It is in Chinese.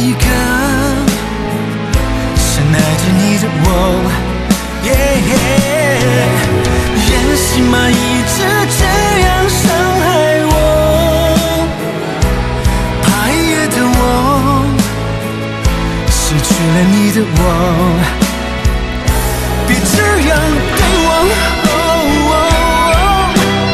一个深爱着你的我，任性吗？一直这样伤害我，怕一夜的我失去了你的我，别这样对我。